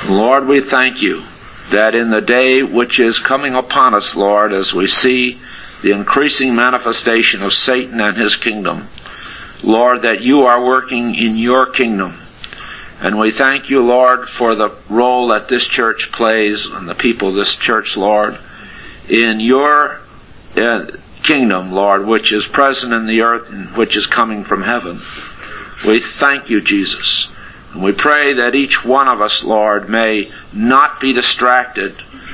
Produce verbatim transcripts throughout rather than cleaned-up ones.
Lord, we thank you that in the day which is coming upon us, Lord, as we see the increasing manifestation of Satan and his kingdom, Lord, that you are working in your kingdom. And we thank you, Lord, for the role that this church plays and the people of this church, Lord, in your uh, kingdom, Lord, which is present in the earth and which is coming from heaven. We thank you, Jesus. And we pray that each one of us, Lord, may not be distracted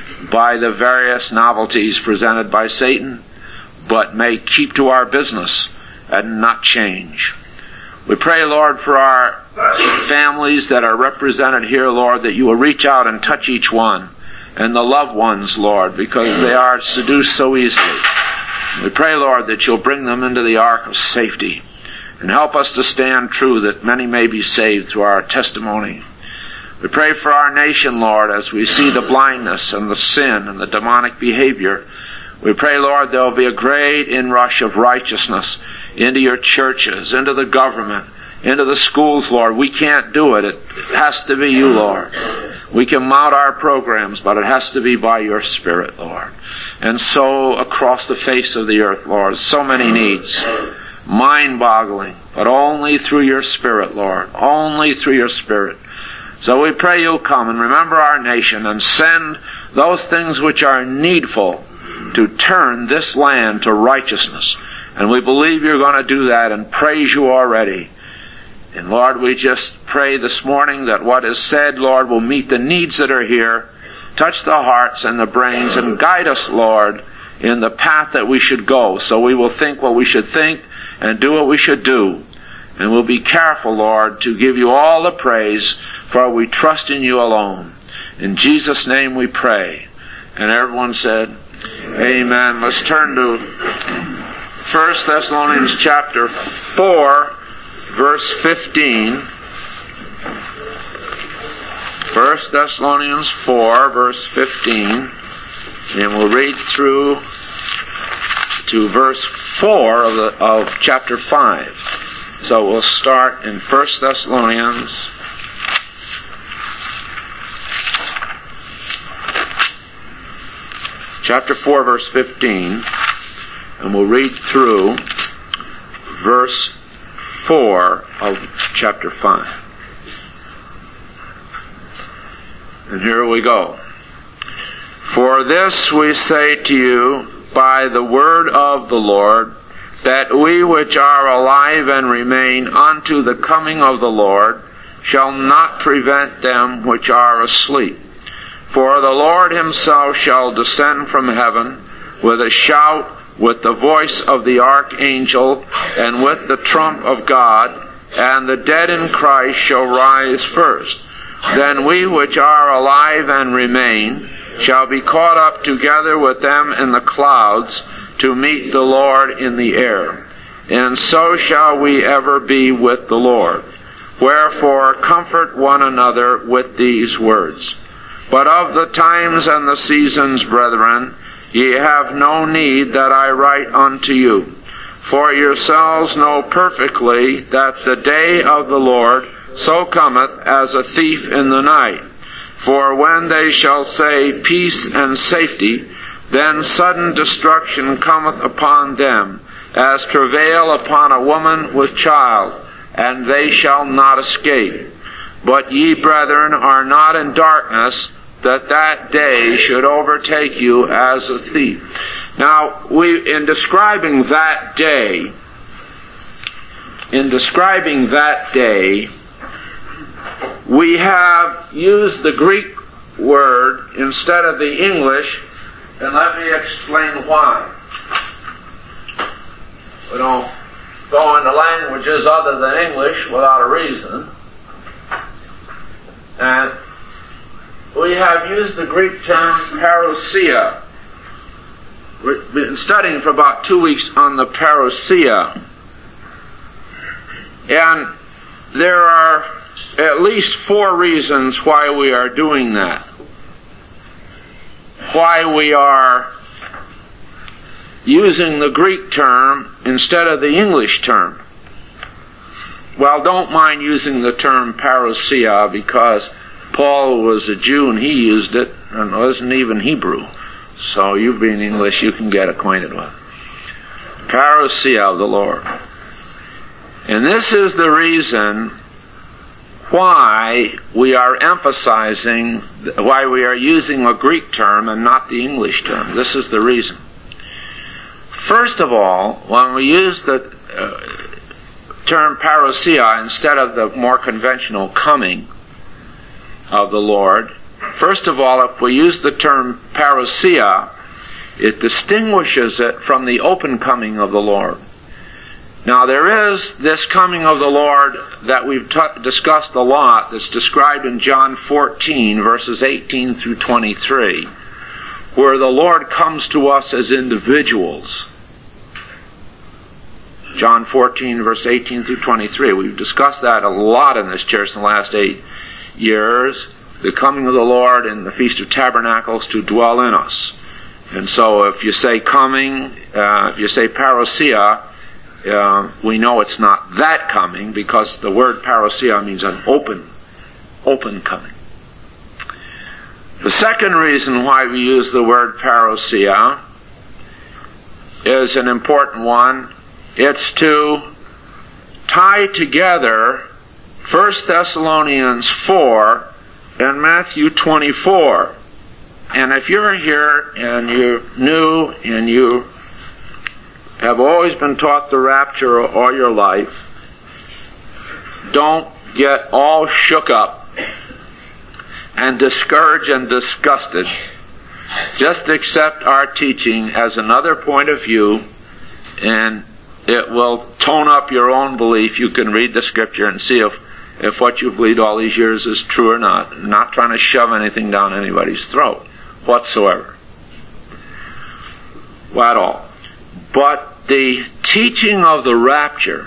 by the various novelties presented by Satan, but may keep to our business and not change. We pray, Lord, for our families that are represented here, Lord, that you will reach out and touch each one, and the loved ones, Lord, because they are seduced so easily. We pray, Lord, that you'll bring them into the ark of safety and help us to stand true that many may be saved through our testimony. We pray for our nation, Lord, as we see the blindness and the sin and the demonic behavior. We pray, Lord, there will be a great inrush of righteousness into your churches, into the government, into the schools, Lord. We can't do it. It has to be you, Lord. We can mount our programs, but it has to be by your Spirit, Lord. And so across the face of the earth, Lord, so many needs. Mind-boggling, but only through your Spirit, Lord. Only through your Spirit. So we pray you'll come and remember our nation and send those things which are needful to turn this land to righteousness. And we believe you're going to do that and praise you already. And Lord, we just pray this morning that what is said, Lord, will meet the needs that are here, touch the hearts and the brains, and guide us, Lord, in the path that we should go. So we will think what we should think and do what we should do. And we'll be careful, Lord, to give you all the praise, for we trust in you alone. In Jesus' name we pray. And everyone said, Amen. Let's turn to First Thessalonians chapter four, verse fifteen. First Thessalonians four, verse fifteen. And we'll read through to verse four of, the, of chapter five. So we'll start in First Thessalonians chapter four, verse fifteen, and we'll read through verse four of chapter five. And here we go. For this we say to you by the word of the Lord, that we which are alive and remain unto the coming of the Lord shall not prevent them which are asleep. For the Lord himself shall descend from heaven with a shout, with the voice of the archangel, and with the trump of God, and the dead in Christ shall rise first. Then we which are alive and remain shall be caught up together with them in the clouds to meet the Lord in the air. And so shall we ever be with the Lord. Wherefore comfort one another with these words. But of the times and the seasons, brethren, ye have no need that I write unto you. For yourselves know perfectly that the day of the Lord so cometh as a thief in the night. For when they shall say peace and safety, then sudden destruction cometh upon them, as travail upon a woman with child, and they shall not escape. But ye, brethren, are not in darkness, that that day should overtake you as a thief. Now, we, in describing that day, in describing that day, we have used the Greek word instead of the English, and let me explain why. We don't go into languages other than English without a reason. And we have used the Greek term parousia. We've been studying for about two weeks on the parousia. And there are at least four reasons why we are doing that. Why we are using the Greek term instead of the English term. Well, don't mind using the term parousia, because Paul was a Jew and he used it, and wasn't even Hebrew. So you being English, you can get acquainted with it. Parousia of the Lord. And this is the reason why we are emphasizing, why we are using a Greek term and not the English term. This is the reason. First of all, when we use the uh, term parousia instead of the more conventional coming of the Lord, first of all, if we use the term parousia, it distinguishes it from the open coming of the Lord. Now, there is this coming of the Lord that we've t- discussed a lot, that's described in John fourteen, verses eighteen through twenty-three, where the Lord comes to us as individuals. John fourteen, verse eighteen through twenty-three. We've discussed that a lot in this church in the last eight years. The coming of the Lord in the Feast of Tabernacles to dwell in us. And so if you say coming, uh, if you say parousia, Uh, we know it's not that coming, because the word parousia means an open, open coming. The second reason why we use the word parousia is an important one. It's to tie together First Thessalonians four and Matthew twenty-four. And if you're here and you're new and you have always been taught the rapture all your life, don't get all shook up and discouraged and disgusted. Just accept our teaching as another point of view, and it will tone up your own belief. You can read the Scripture and see if, if what you've believed all these years is true or not. I'm not trying to shove anything down anybody's throat whatsoever. Well, at all. But the teaching of the rapture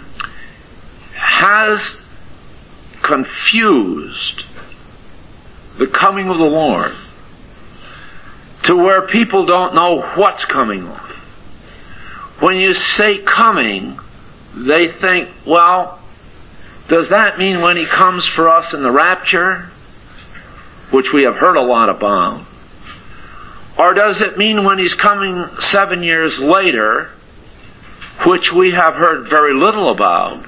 has confused the coming of the Lord to where people don't know what's coming on. When you say coming, they think, well, does that mean when He comes for us in the rapture, which we have heard a lot about? Or does it mean when He's coming seven years later, which we have heard very little about?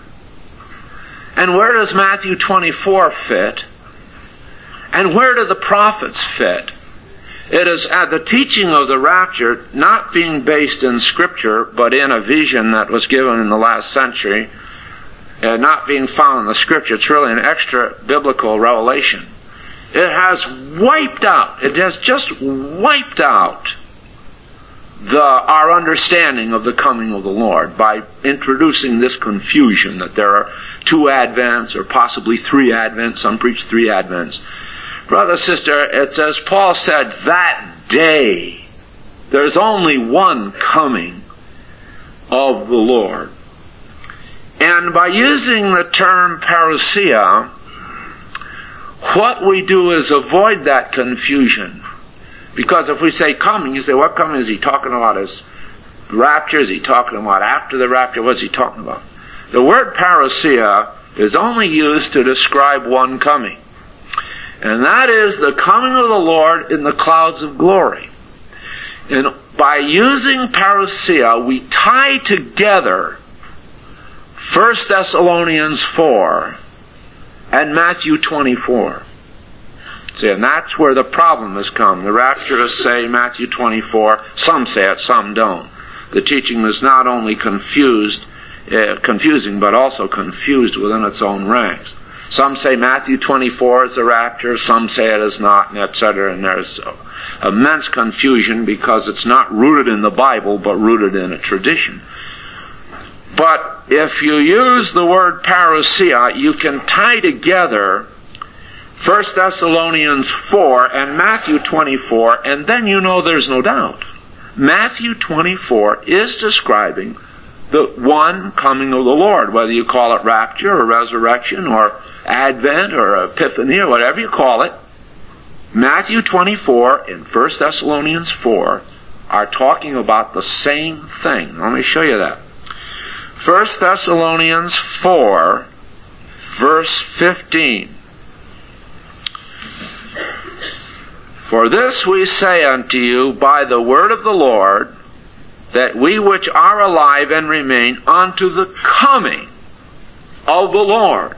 And where does Matthew twenty-four fit? And where do the prophets fit? It is at the teaching of the rapture not being based in Scripture, but in a vision that was given in the last century, and not being found in the Scripture. It's really an extra biblical revelation. It has wiped out, it has just wiped out the, our understanding of the coming of the Lord by introducing this confusion that there are two Advents or possibly three Advents. Some preach three Advents. Brother, sister, it's as Paul said, that day. There's only one coming of the Lord. And by using the term parousia, what we do is avoid that confusion. Because if we say coming, you say, what coming is he talking about? His rapture? Is he talking about after the rapture? What's he talking about? The word parousia is only used to describe one coming. And that is the coming of the Lord in the clouds of glory. And by using parousia, we tie together First Thessalonians four and Matthew twenty-four. See, and that's where the problem has come. The rapturists say Matthew twenty-four. Some say it, some don't. The teaching is not only confused, uh, confusing, but also confused within its own ranks. Some say Matthew twenty-four is the rapture, some say it is not, and et cetera. And there's immense confusion because it's not rooted in the Bible, but rooted in a tradition. But if you use the word parousia, you can tie together First Thessalonians four and Matthew twenty-four, and then you know there's no doubt. Matthew twenty-four is describing the one coming of the Lord, whether you call it rapture or resurrection or Advent or Epiphany or whatever you call it. Matthew twenty-four and First Thessalonians four are talking about the same thing. Let me show you that. First Thessalonians four, verse fifteen. For this we say unto you by the word of the Lord, that we which are alive and remain unto the coming of the Lord.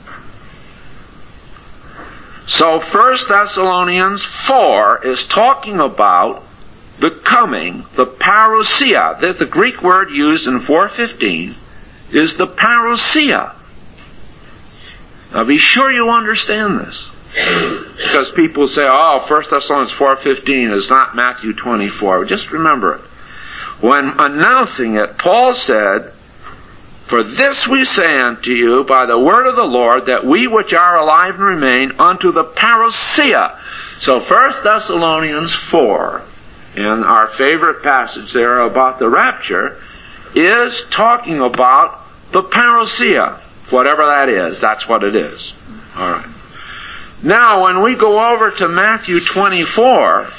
So First Thessalonians four is talking about the coming, the parousia. The, the Greek word used in four fifteen is the parousia. Now be sure you understand this. Because people say, oh, First Thessalonians four fifteen is not Matthew twenty-four. Just remember it. When announcing it, Paul said, for this we say unto you by the word of the Lord, that we which are alive and remain unto the parousia. So First Thessalonians four, in our favorite passage there about the rapture, is talking about the parousia. Whatever that is, that's what it is. All right. Now, when we go over to Matthew twenty-four,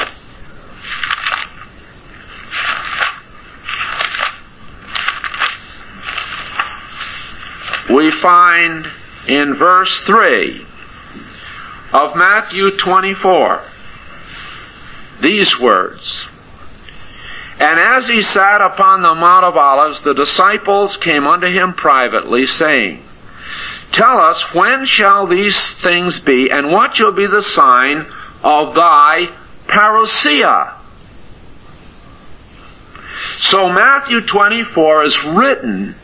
we find in verse three of Matthew twenty-four these words. And as he sat upon the Mount of Olives, the disciples came unto him privately, saying, tell us, when shall these things be, and what shall be the sign of thy parousia? So Matthew twenty-four is written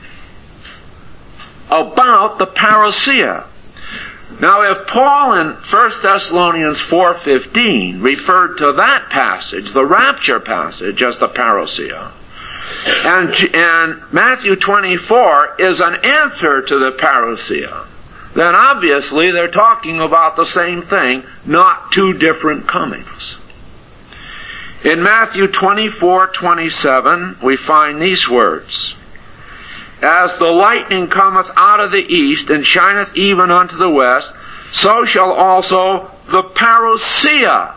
about the parousia. Now, if Paul in First Thessalonians four fifteen referred to that passage, the rapture passage, as the parousia, and, and Matthew twenty-four is an answer to the parousia, then obviously they're talking about the same thing, not two different comings. In Matthew twenty-four twenty-seven, we find these words. As the lightning cometh out of the east, and shineth even unto the west, so shall also the parousia.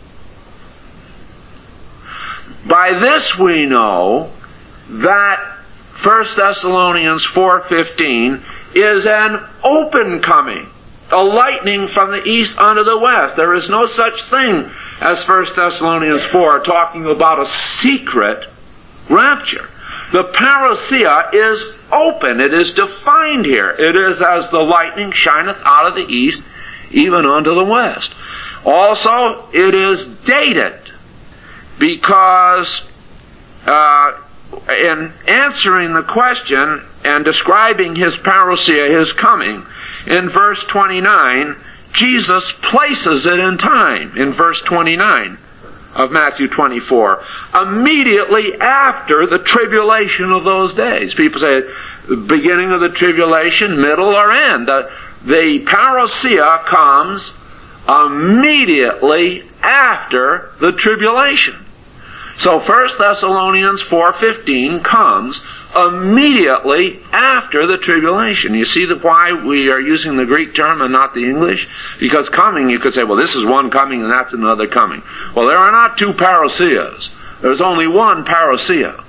By this we know that First Thessalonians four fifteen is an open coming, a lightning from the east unto the west. There is no such thing as First Thessalonians four talking about a secret rapture. The parousia is open. It is defined here. It is as the lightning shineth out of the east, even unto the west. Also, it is dated, because uh, in answering the question and describing his parousia, his coming, in verse twenty-nine, Jesus places it in time. In verse twenty-nine of Matthew twenty-four, immediately after the tribulation of those days. People say, beginning of the tribulation, middle, or end. The, the parousia comes immediately after the tribulation. So First Thessalonians four fifteen comes immediately after the tribulation. You see that why we are using the Greek term and not the English? Because coming, you could say, well, this is one coming and that's another coming. Well, there are not two parousias. There's only one parousia.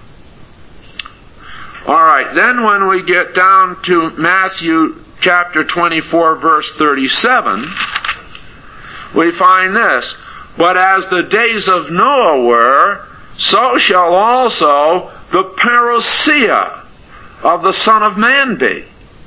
All right, then when we get down to Matthew chapter twenty-four, verse thirty-seven, we find this. But as the days of Noah were, so shall also the parousia of the Son of Man be.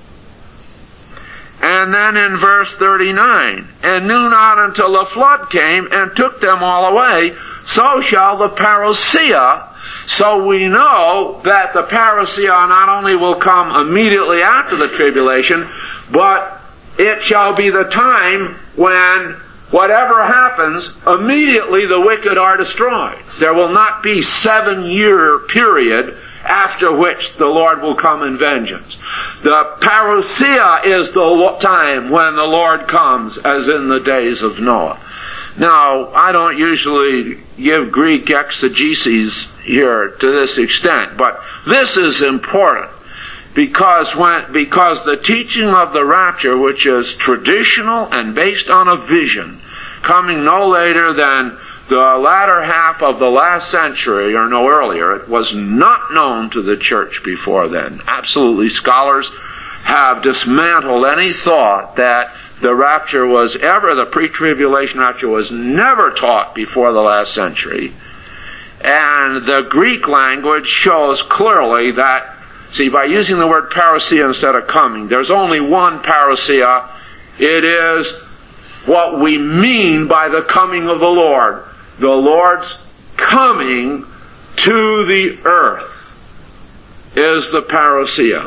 And then in verse thirty-nine, and knew not until the flood came and took them all away, so shall the parousia. So we know that the parousia not only will come immediately after the tribulation, but it shall be the time when whatever happens, immediately the wicked are destroyed. There will not be seven-year period after which the Lord will come in vengeance. The parousia is the time when the Lord comes, as in the days of Noah. Now, I don't usually give Greek exegesis here to this extent, but this is important. Because when, because the teaching of the rapture, which is traditional and based on a vision, coming no later than the latter half of the last century, or no earlier, it was not known to the church before then. Absolutely, scholars have dismantled any thought that the rapture was ever, the pre-tribulation rapture was never taught before the last century. And the Greek language shows clearly that, see, by using the word parousia instead of coming, there's only one parousia. It is what we mean by the coming of the Lord. The Lord's coming to the earth is the parousia.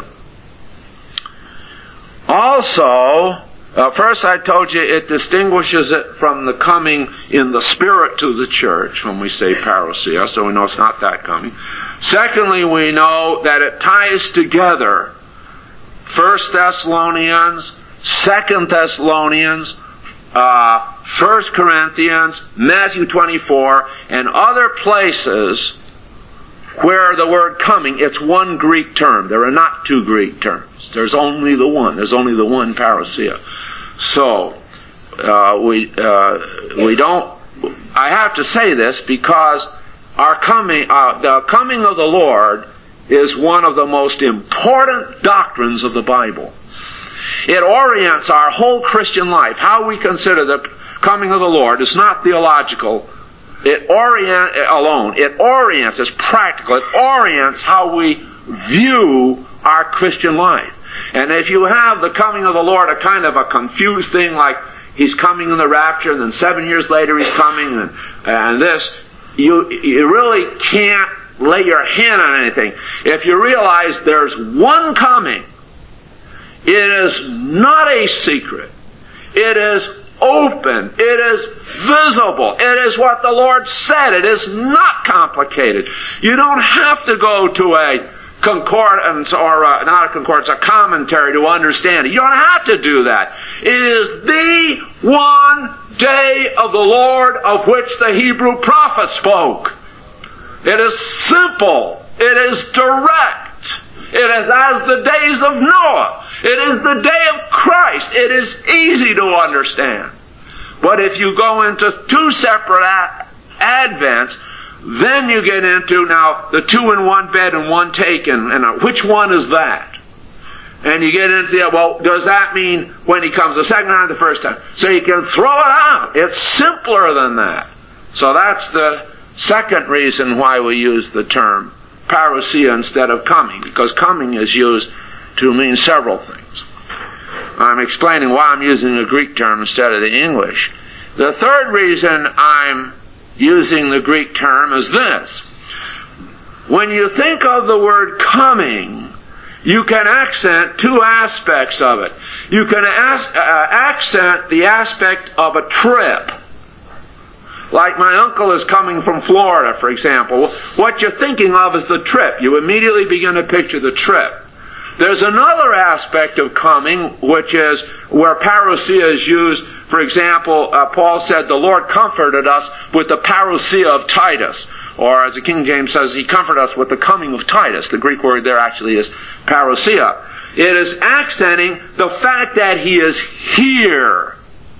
Also, uh, first I told you it distinguishes it from the coming in the Spirit to the church when we say parousia, so we know it's not that coming. Secondly, we know that it ties together First Thessalonians, Second Thessalonians, uh, First Corinthians, Matthew twenty-four, and other places where the word coming, it's one Greek term. There are not two Greek terms. There's only the one. There's only the one parousia. So, uh, we, uh, we don't, I have to say this because our coming, uh, the coming of the Lord is one of the most important doctrines of the Bible. It orients our whole Christian life. How we consider the coming of the Lord is not theological. It orient alone. It orients, it's practical. It orients how we view our Christian life. And if you have the coming of the Lord a kind of a confused thing, like He's coming in the rapture, and then seven years later He's coming, and, and this, you, you really can't lay your hand on anything. If you realize there's one coming, it is not a secret. It is open. It is visible. It is what the Lord said. It is not complicated. You don't have to go to a concordance or a, not a concordance, a commentary to understand it. You don't have to do that. It is the one day of the Lord of which the Hebrew prophet spoke. It is simple. It is direct. It is as the days of Noah. It is the day of Christ. It is easy to understand. But if you go into two separate ad- advents, then you get into now the two in one bed and one taken, and uh, which one is that? And you get into the, well, does that mean when He comes the second time or the first time? So you can throw it out. It's simpler than that. So that's the second reason why we use the term parousia instead of coming, because coming is used to mean several things. I'm explaining why I'm using the Greek term instead of the English. The third reason I'm using the Greek term is this. When you think of the word coming, you can accent two aspects of it. You can as, uh, accent the aspect of a trip. Like my uncle is coming from Florida, for example. What you're thinking of is the trip. You immediately begin to picture the trip. There's another aspect of coming, which is where parousia is used. For example, uh, Paul said, the Lord comforted us with the parousia of Titus. Or as the King James says, He comforted us with the coming of Titus. The Greek word there actually is parousia. It is accenting the fact that He is here.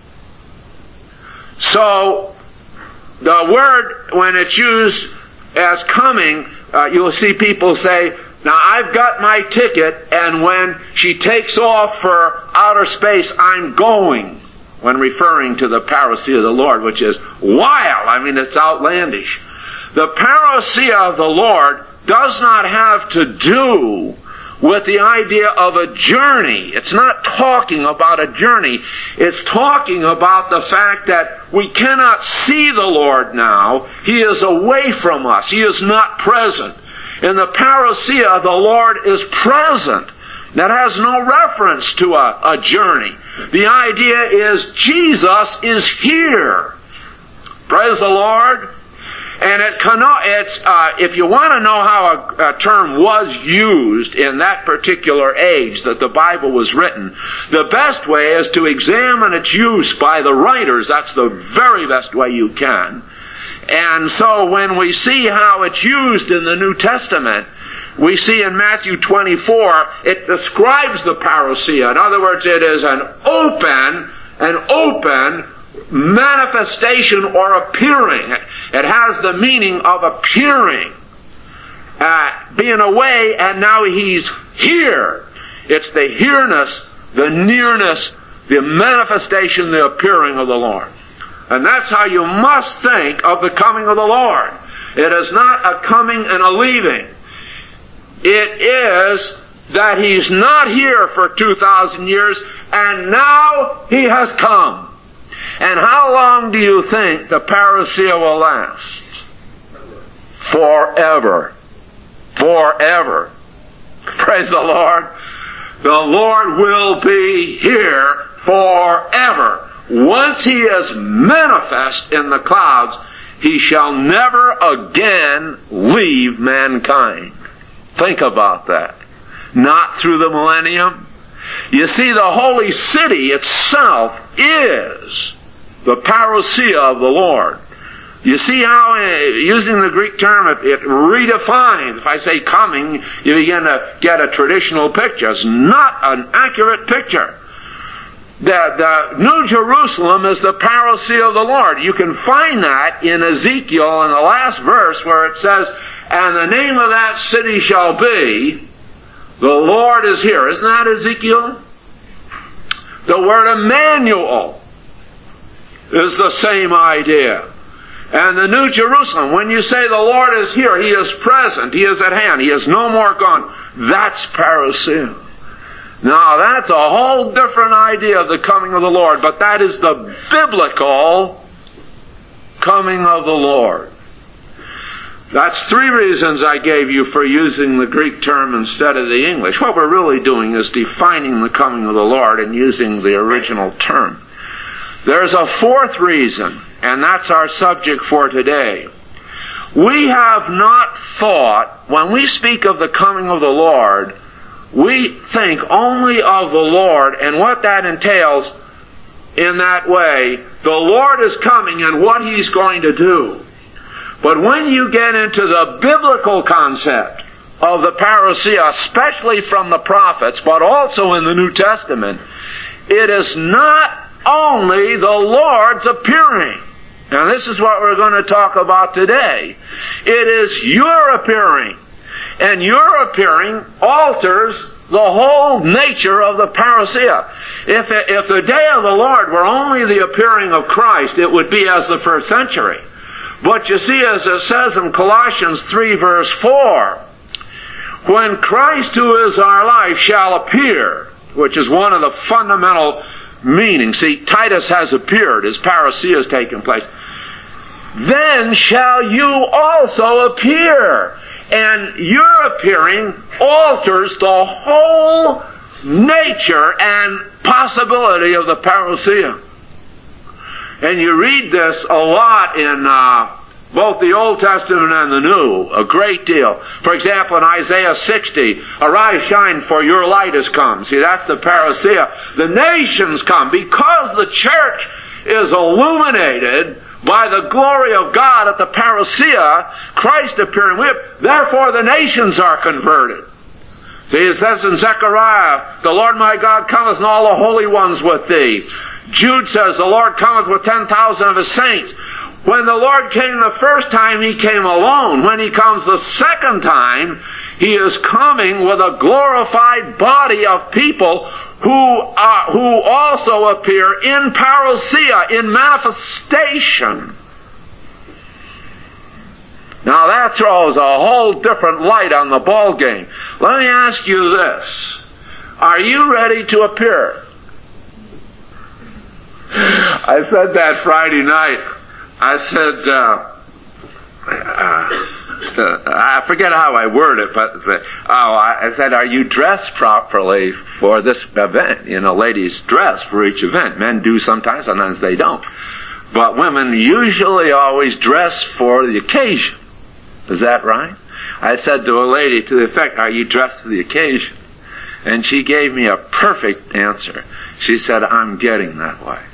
So, the word, when it's used as coming, uh, you'll see people say, now I've got my ticket, and when she takes off for outer space, I'm going, when referring to the parousia of the Lord, which is wild. I mean, it's outlandish. The parousia of the Lord does not have to do with the idea of a journey. It's not talking about a journey. It's talking about the fact that we cannot see the Lord now. He is away from us. He is not present. In the parousia, the Lord is present. That has no reference to a, a journey. The idea is Jesus is here. Praise the Lord. And it it's, uh, if you want to know how a, a term was used in that particular age that the Bible was written, the best way is to examine its use by the writers. That's the very best way you can. And so when we see how it's used in the New Testament, we see in Matthew twenty-four, it describes the parousia. In other words, it is an open, an open manifestation or appearing. It has the meaning of appearing, uh, being away, and now He's here. It's the here-ness, the nearness, The manifestation, the appearing of the Lord. And that's how you must think of the coming of the Lord. It is not a coming and a leaving. It is that He's not here for two thousand years, and now He has come. And how long do you think the parousia will last? Forever. Forever. Praise the Lord. The Lord will be here forever. Once He is manifest in the clouds, He shall never again leave mankind. Think about that. Not through the millennium. You see, the holy city itself is the parousia of the Lord. You see how, uh, using the Greek term, it, it redefines. If I say coming, you begin to get a traditional picture. It's not an accurate picture. The, the New Jerusalem is the parousia of the Lord. You can find that in Ezekiel in the last verse where it says, and the name of that city shall be, the Lord is here. Isn't that Ezekiel? The word Emmanuel is the same idea. And the New Jerusalem, when you say the Lord is here, He is present, He is at hand, He is no more gone, that's parousia. Now that's a whole different idea of the coming of the Lord, but that is the biblical coming of the Lord. That's three reasons I gave you for using the Greek term instead of the English. What we're really doing is defining the coming of the Lord and using the original term. There's a fourth reason, and that's our subject for today. We have not thought, when we speak of the coming of the Lord, we think only of the Lord and what that entails in that way. The Lord is coming and what He's going to do. But when you get into the biblical concept of the parousia, especially from the prophets, but also in the New Testament, it is not only the Lord's appearing. Now this is what we're going to talk about today. It is your appearing. And your appearing alters the whole nature of the parousia. If, if the day of the Lord were only the appearing of Christ, it would be as the first century. But you see, as it says in Colossians three verse four, when Christ, who is our life, shall appear, which is one of the fundamental meanings. See, Titus has appeared, his parousia has taken place. Then shall you also appear. And your appearing alters the whole nature and possibility of the parousia. And you read this a lot in uh, both the Old Testament and the New, a great deal. For example, in Isaiah sixty, arise, shine, for your light has come. See, that's the parousia. The nations come because the church is illuminated by the glory of God at the parousia, Christ appearing with. Therefore the nations are converted. See, it says in Zechariah, the Lord my God cometh and all the holy ones with thee. Jude says, the Lord cometh with ten thousand of His saints. When the Lord came the first time, He came alone. When He comes the second time, He is coming with a glorified body of people who are, who also appear in parousia, in manifestation. Now that throws a whole different light on the ball game. Let me ask you this. Are you ready to appear? I said that Friday night. I said, uh, uh, uh, I forget how I worded it, but uh, oh, I said, are you dressed properly for this event? You know, ladies dress for each event. Men do sometimes, sometimes they don't. But women usually always dress for the occasion. Is that right? I said to a lady to the effect, are you dressed for the occasion? And she gave me a perfect answer. She said, I'm getting that way.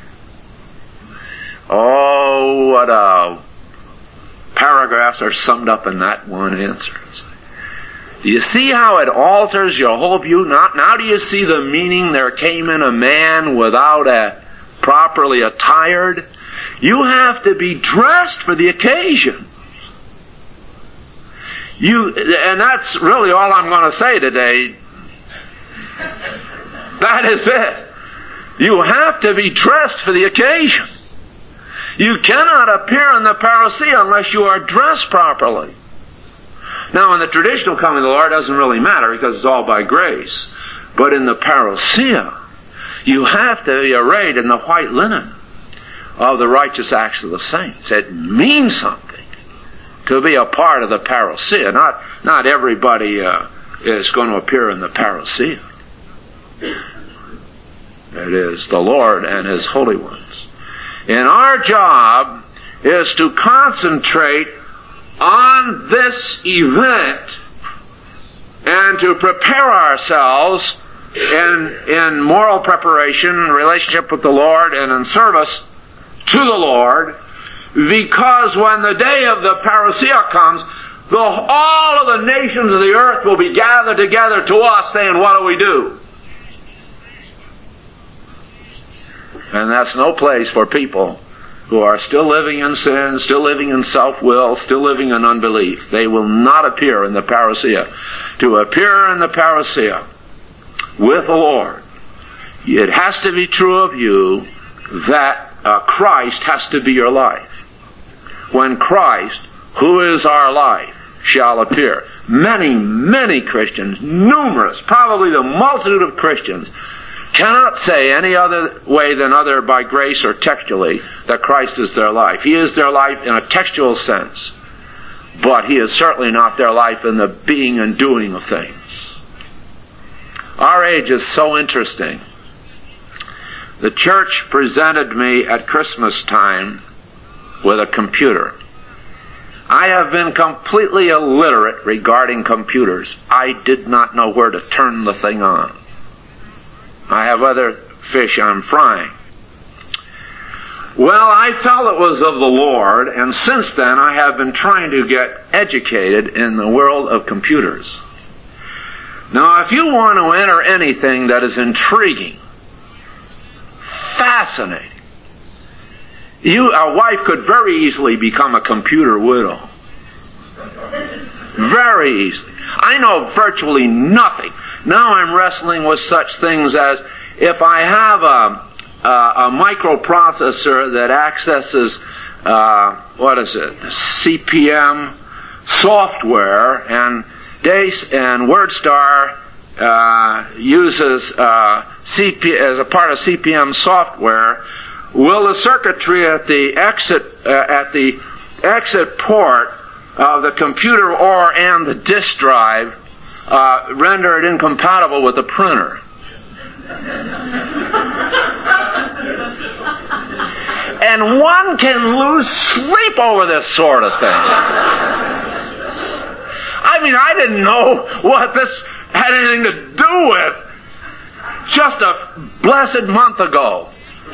Oh, what a paragraphs are summed up in that one answer. Do you see how it alters your whole view? Now, now do you see the meaning? There came in a man without a properly attired. You have to be dressed for the occasion. You, and that's really all I'm going to say today. That is it. You have to be dressed for the occasion. You cannot appear in the parousia unless you are dressed properly. Now, in the traditional coming of the Lord, it doesn't really matter because it's all by grace. But in the parousia, you have to be arrayed in the white linen of the righteous acts of the saints. It means something to be a part of the parousia. Not, not everybody uh, is going to appear in the parousia. It is the Lord and His holy ones. And our job is to concentrate on this event and to prepare ourselves in, in moral preparation, relationship with the Lord, and in service to the Lord, because when the day of the parousia comes, the, all of the nations of the earth will be gathered together to us saying, what do we do? And that's no place for people who are still living in sin, still living in self-will, still living in unbelief. They will not appear in the parousia. To appear in the parousia with the Lord, it has to be true of you that uh, Christ has to be your life. When Christ, who is our life, shall appear. Many, many Christians, numerous, probably the multitude of Christians, cannot say any other way than other by grace or textually that Christ is their life. He is their life in a textual sense, but He is certainly not their life in the being and doing of things. Our age is so interesting. The church presented me at Christmas time with a computer. I have been completely illiterate regarding computers. I did not know where to turn the thing on. I have other fish I'm frying. Well, I felt it was of the Lord, and since then I have been trying to get educated in the world of computers. Now, if you want to enter anything that is intriguing, fascinating, you, a wife could very easily become a computer widow. Very easily. I know virtually nothing. Now I'm wrestling with such things as if I have a, a, a microprocessor that accesses, uh, what is it, C P M software, and DACE and WordStar uh, uses uh, C P, as a part of C P M software, will the circuitry at the exit uh, at the exit port of the computer or and the disk drive uh, render it incompatible with the printer? And one can lose sleep over this sort of thing. I mean, I didn't know what this had anything to do with just a blessed month ago.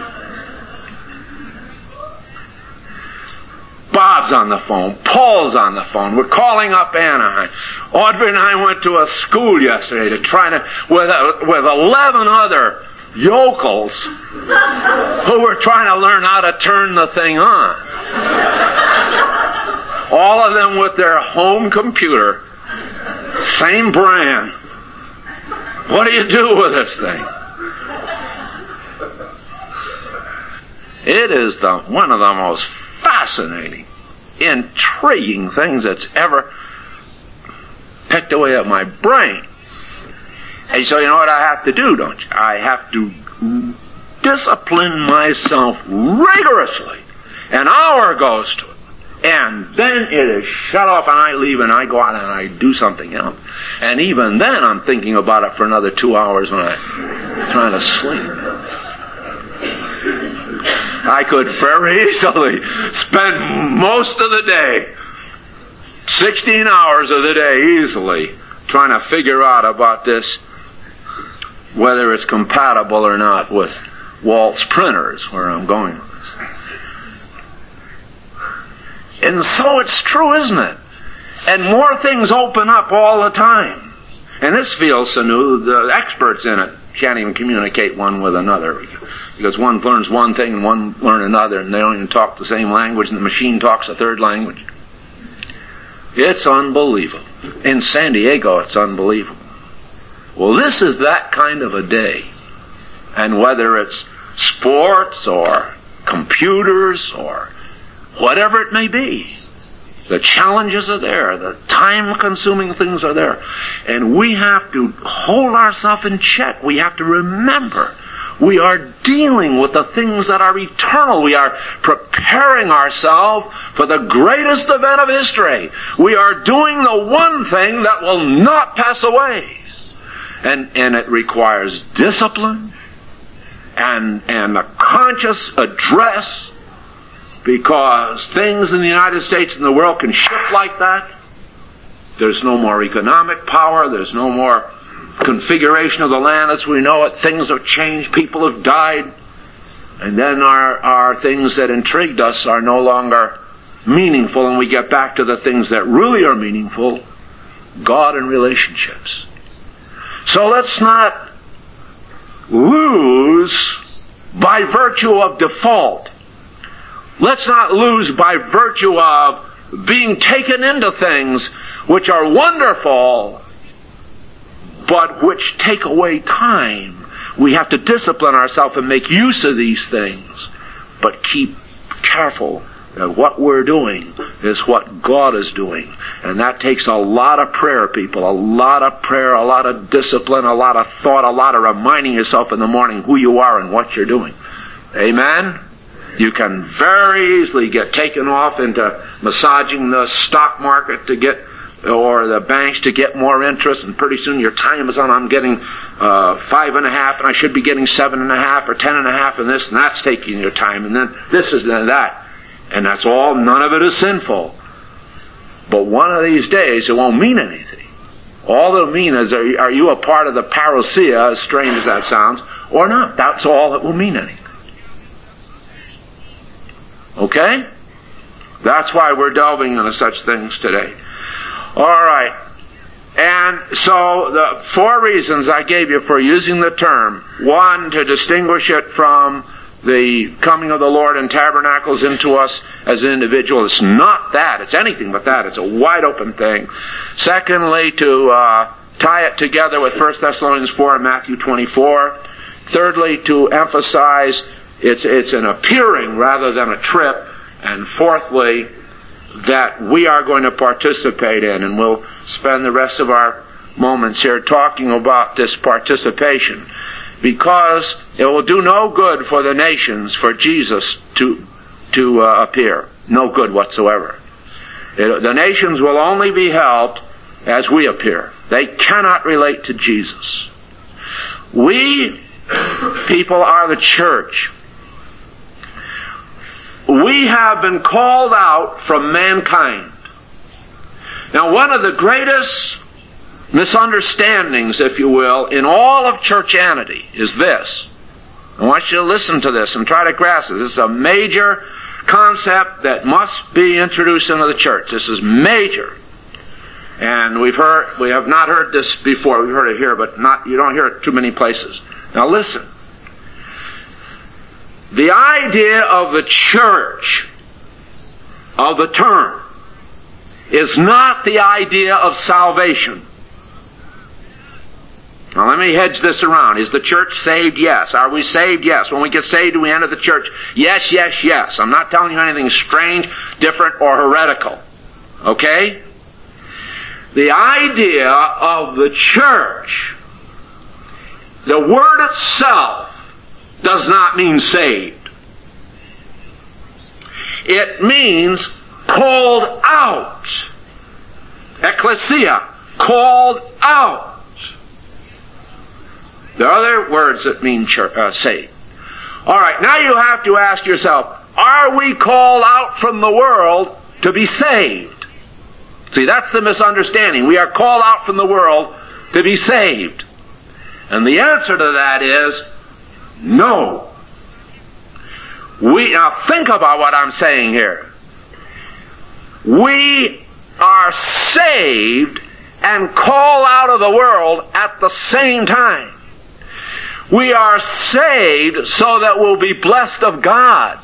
Bob's on the phone. Paul's on the phone. We're calling up Anaheim. Audrey and I went to a school yesterday to try to, with, a, with eleven other yokels who were trying to learn how to turn the thing on. All of them with their home computer. Same brand. What do you do with this thing? It is the one of the most fascinating, intriguing things that's ever picked away at my brain. And so you know what I have to do, don't you? I have to discipline myself rigorously. An hour goes to it. And then it is shut off and I leave and I go out and I do something else. And even then I'm thinking about it for another two hours when I'm trying to sleep. I could very easily spend most of the day, sixteen hours of the day easily, trying to figure out about this, whether it's compatible or not with Walt's printers, where I'm going with this. And so it's true, isn't it? And more things open up all the time. And this feels so new, the experts in it can't even communicate one with another. Because one learns one thing and one learns another, and they don't even talk the same language, and the machine talks a third language. It's unbelievable. In San Diego, it's unbelievable. Well, this is that kind of a day. And whether it's sports or computers or whatever it may be. The challenges are there. The time-consuming things are there. And we have to hold ourselves in check. We have to remember we are dealing with the things that are eternal. We are preparing ourselves for the greatest event of history. We are doing the one thing that will not pass away. And, and it requires discipline and, and a conscious address, because things in the United States and the world can shift like that. There's no more economic power. There's no more configuration of the land as we know it. Things have changed. People have died. And then our, our things that intrigued us are no longer meaningful, and we get back to the things that really are meaningful, God and relationships. So let's not lose by virtue of default. Let's not lose by virtue of being taken into things which are wonderful, but which take away time. We have to discipline ourselves and make use of these things, but keep careful that what we're doing is what God is doing. And that takes a lot of prayer, people. A lot of prayer, a lot of discipline, a lot of thought, a lot of reminding yourself in the morning who you are and what you're doing. Amen? You can very easily get taken off into massaging the stock market to get, or the banks to get more interest, and pretty soon your time is on. I'm getting uh, five and a half, and I should be getting seven and a half, or ten and a half, and this, and that's taking your time, and then this is and that. And that's all, none of it is sinful. But one of these days, it won't mean anything. All it'll mean is, are you, are you a part of the parousia, as strange as that sounds, or not? That's all that will mean anything. Okay? That's why we're delving into such things today. All right. And so the four reasons I gave you for using the term. One, to distinguish it from the coming of the Lord and tabernacles into us as an individual. It's not that. It's anything but that. It's a wide open thing. Secondly, to uh, tie it together with First Thessalonians four and Matthew twenty-four. Thirdly, to emphasize it's, it's an appearing rather than a trip. And fourthly, that we are going to participate in. And we'll spend the rest of our moments here talking about this participation. Because it will do no good for the nations for Jesus to to uh, appear. No good whatsoever. It, the nations will only be helped as we appear. They cannot relate to Jesus. We, people, are the church. We have been called out from mankind. Now, one of the greatest misunderstandings, if you will, in all of churchianity is this. I want you to listen to this and try to grasp it. This is a major concept that must be introduced into the church. This is major. And we've heard, we have not heard this before. We've heard it here, but not, you don't hear it too many places. Now listen. The idea of the church, of the term, is not the idea of salvation. Now let me hedge this around. Is the church saved? Yes. Are we saved? Yes. When we get saved, do we enter the church? Yes, yes, yes. I'm not telling you anything strange, different, or heretical. Okay? The idea of the church, the word itself, does not mean saved. It means called out. Ecclesia, called out. There are other words that mean church, uh, saved. All right, now you have to ask yourself, are we called out from the world to be saved? See, that's the misunderstanding. We are called out from the world to be saved. And the answer to that is no. We, now think about what I'm saying here. We are saved and called out of the world at the same time. We are saved so that we'll be blessed of God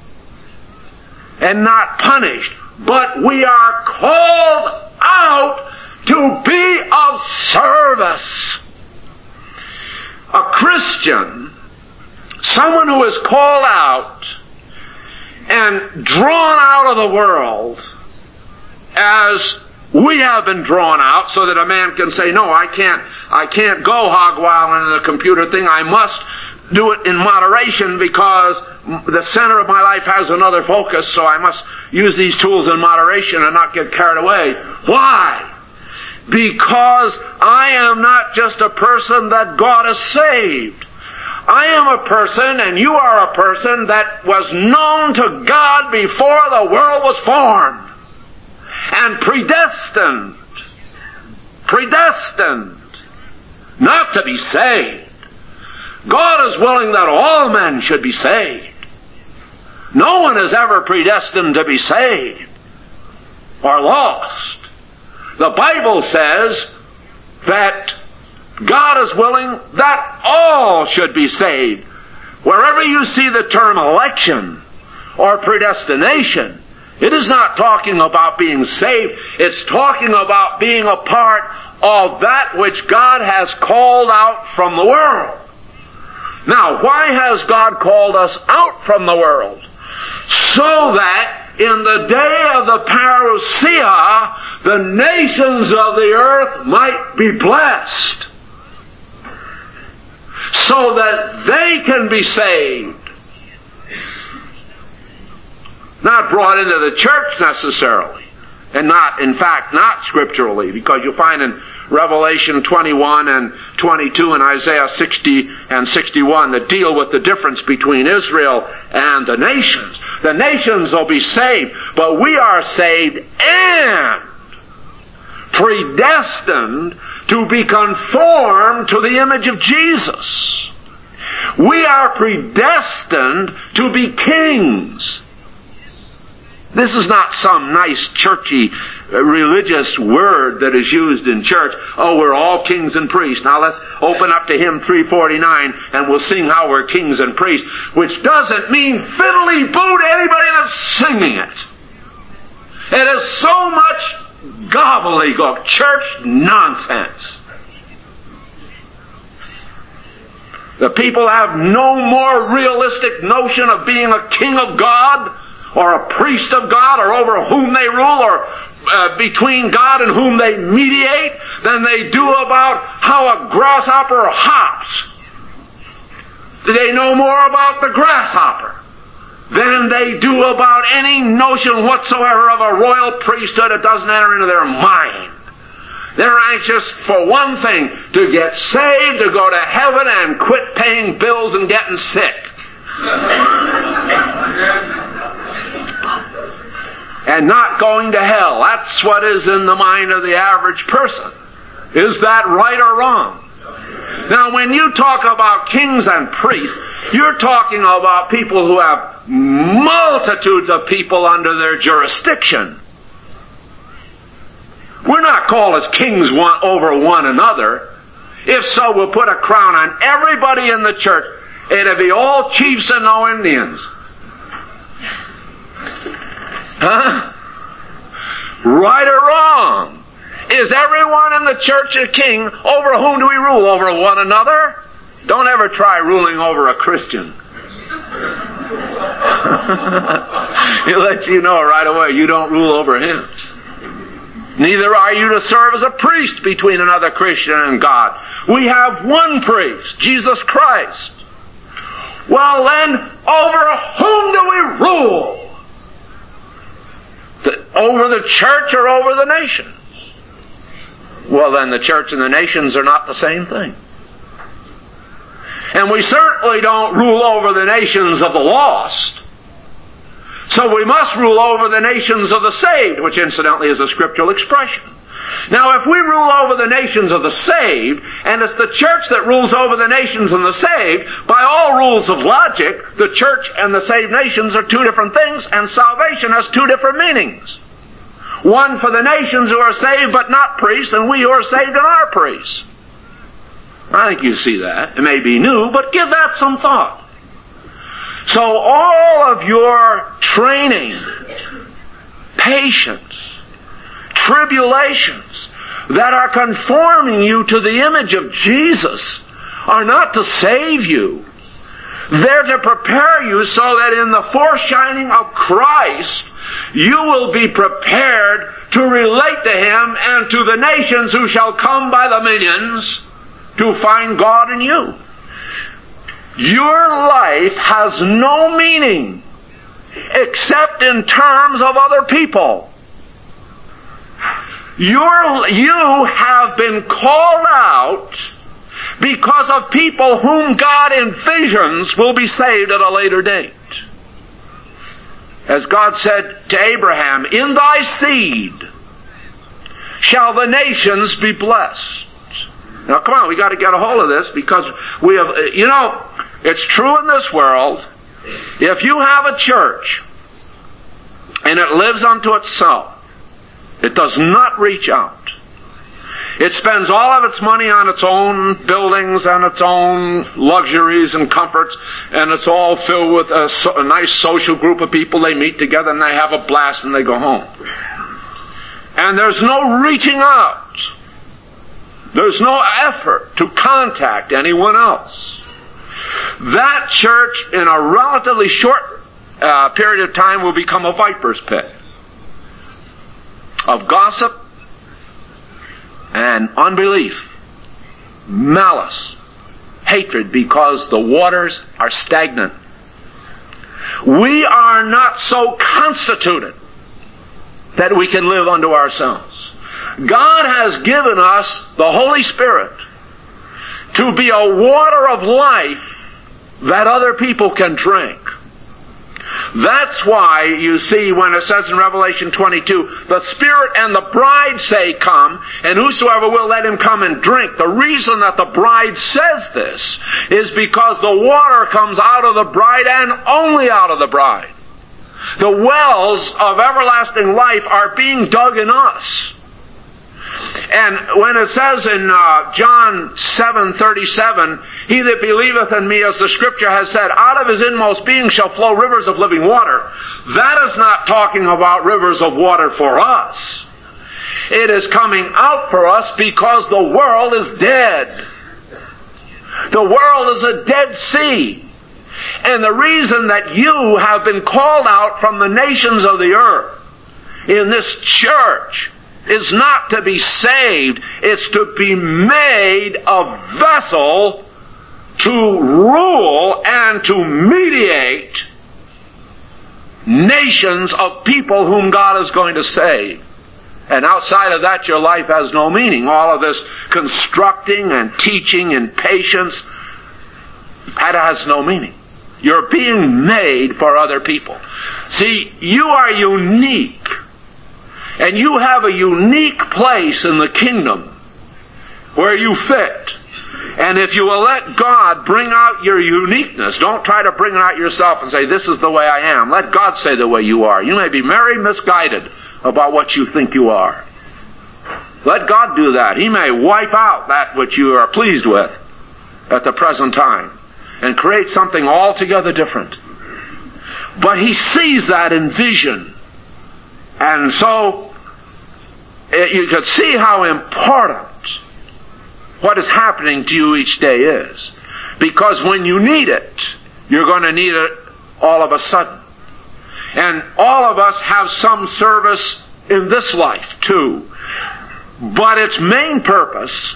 and not punished. But we are called out to be of service. A Christian someone who is called out and drawn out of the world as we have been drawn out, so that a man can say, no, I can't, I can't go hog wild into the computer thing. I must do it in moderation because the center of my life has another focus, so I must use these tools in moderation and not get carried away. Why? Because I am not just a person that God has saved. I am a person, and you are a person, that was known to God before the world was formed. And predestined. Predestined. Not to be saved. God is willing that all men should be saved. No one is ever predestined to be saved or lost. The Bible says that God is willing that all should be saved. Wherever you see the term election or predestination, it is not talking about being saved. It's talking about being a part of that which God has called out from the world. Now, why has God called us out from the world? So that in the day of the parousia, the nations of the earth might be blessed. So that they can be saved. Not brought into the church necessarily. And not, in fact, not scripturally. Because you'll find in Revelation twenty-one and twenty-two and Isaiah sixty and sixty-one that deal with the difference between Israel and the nations. The nations will be saved, but we are saved and predestined to be conformed to the image of Jesus. We are predestined to be kings. This is not some nice churchy religious word that is used in church. Oh, we're all kings and priests. Now let's open up to hymn three forty-nine and we'll sing how we're kings and priests. Which doesn't mean fiddly boo to anybody that's singing it. It is so much gobbledygook, church nonsense. The people have no more realistic notion of being a king of God or a priest of God, or over whom they rule, or uh, between God and whom they mediate, than they do about how a grasshopper hops. They know more about the grasshopper than they do about any notion whatsoever of a royal priesthood. It doesn't enter into their mind. They're anxious for one thing, to get saved, to go to heaven, and quit paying bills and getting sick. And not going to hell. That's what is in the mind of the average person. Is that right or wrong? Now, when you talk about kings and priests, you're talking about people who have multitudes of people under their jurisdiction. We're not called as kings one over one another. If so, we'll put a crown on everybody in the church. It'll be all chiefs and no Indians. Huh? Right or wrong? Is everyone in the church a king? Over whom do we rule? Over one another? Don't ever try ruling over a Christian. He'll let you know right away you don't rule over him. Neither are you to serve as a priest between another Christian and God. We have one priest, Jesus Christ. Well then, over whom do we rule? The, over the church or over the nations? Well then, the church and the nations are not the same thing. And we certainly don't rule over the nations of the lost. So we must rule over the nations of the saved, which incidentally is a scriptural expression. Now, if we rule over the nations of the saved, and it's the church that rules over the nations and the saved, by all rules of logic, the church and the saved nations are two different things, and salvation has two different meanings. One for the nations who are saved but not priests, and we who are saved and are priests. I think you see that. It may be new, but give that some thought. So all of your training, patience, tribulations that are conforming you to the image of Jesus are not to save you. They're to prepare you so that in the foreshining of Christ, you will be prepared to relate to Him and to the nations who shall come by the millions to find God in you. Your life has no meaning except in terms of other people. Your, you have been called out because of people whom God envisions will be saved at a later date. As God said to Abraham, in thy seed shall the nations be blessed. Now come on, we got to get a hold of this, because we have, you know, it's true in this world. If you have a church and it lives unto itself, it does not reach out. It spends all of its money on its own buildings and its own luxuries and comforts, and it's all filled with a, so, a nice social group of people. They meet together and they have a blast and they go home. And there's no reaching out. There's no effort to contact anyone else. That church, in a relatively short uh, period of time, will become a viper's pit of gossip and unbelief, malice, hatred, because the waters are stagnant. We are not so constituted that we can live unto ourselves. God has given us the Holy Spirit to be a water of life that other people can drink. That's why you see when it says in Revelation twenty-two, the Spirit and the bride say, come, and whosoever will, let him come and drink. The reason that the bride says this is because the water comes out of the bride and only out of the bride. The wells of everlasting life are being dug in us. And when it says in uh, John seven thirty-seven, he that believeth in me, as the Scripture has said, out of his inmost being shall flow rivers of living water. That is not talking about rivers of water for us. It is coming out for us because the world is dead. The world is a dead sea. And the reason that you have been called out from the nations of the earth in this church is not to be saved, it's to be made a vessel to rule and to mediate nations of people whom God is going to save. And outside of that, your life has no meaning. All of this constructing and teaching and patience, that has no meaning. You're being made for other people. See, you are unique. And you have a unique place in the kingdom where you fit. And if you will let God bring out your uniqueness, don't try to bring it out yourself and say, this is the way I am. Let God say the way you are. You may be very misguided about what you think you are. Let God do that. He may wipe out that which you are pleased with at the present time and create something altogether different. But He sees that in vision. And so you can see how important what is happening to you each day is. Because when you need it, you're going to need it all of a sudden. And all of us have some service in this life too. But its main purpose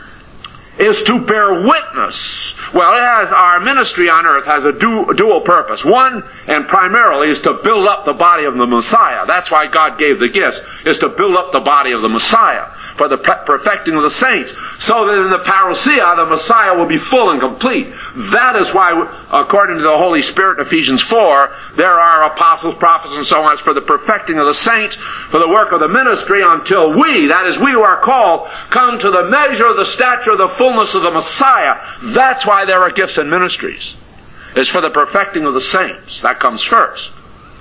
is to bear witness. Well, it has, our ministry on earth has a du- dual purpose. One, and primarily, is to build up the body of the Messiah. That's why God gave the gifts, is to build up the body of the Messiah for the perfecting of the saints, so that in the parousia, the Messiah will be full and complete. That is why, according to the Holy Spirit in Ephesians four, there are apostles, prophets, and so on, for the perfecting of the saints, for the work of the ministry, until we, that is, we who are called, come to the measure of the stature of the fullness of the Messiah. That's why there are gifts and ministries. It's for the perfecting of the saints. That comes first.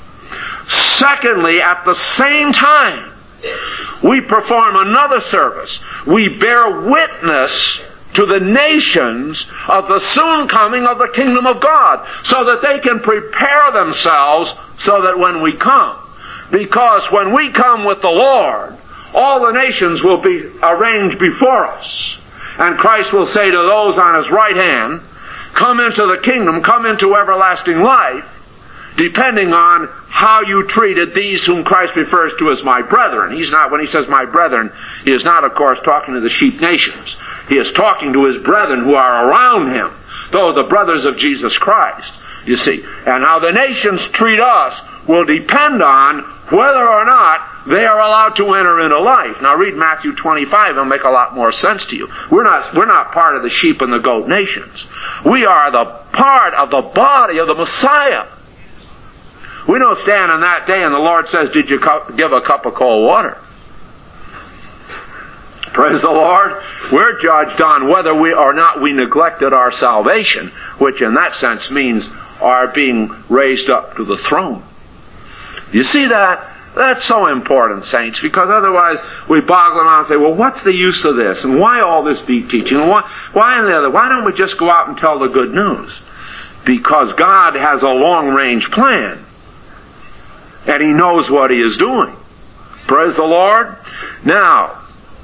Secondly, at the same time, we perform another service. We bear witness to the nations of the soon coming of the kingdom of God, so that they can prepare themselves so that when we come, because when we come with the Lord, all the nations will be arranged before us. And Christ will say to those on His right hand, come into the kingdom, come into everlasting life, depending on how you treated these whom Christ refers to as my brethren. He's not, when he says my brethren, he is not, of course, talking to the sheep nations. He is talking to his brethren who are around him, though the brothers of Jesus Christ, you see. And how the nations treat us will depend on whether or not they are allowed to enter into life. Now read Matthew twenty-five, it'll make a lot more sense to you. We're not, we're not part of the sheep and the goat nations. We are the part of the body of the Messiah. We don't stand on that day and the Lord says, did you give a cup of cold water? Praise the Lord. We're judged on whether we or not we neglected our salvation, which in that sense means our being raised up to the throne. You see that? That's so important, saints, because otherwise we boggle around and say, well, what's the use of this? And why all this deep teaching? And why, why and the other? Why don't we just go out and tell the good news? Because God has a long-range plan. And He knows what He is doing. Praise the Lord. Now,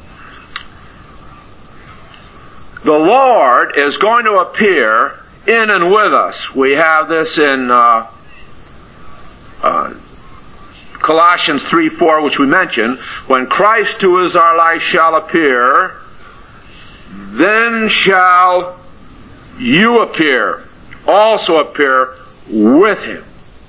the Lord is going to appear in and with us. We have this in uh, uh, Colossians three four, which we mentioned. When Christ, who is our life, shall appear, then shall you appear, also appear with Him.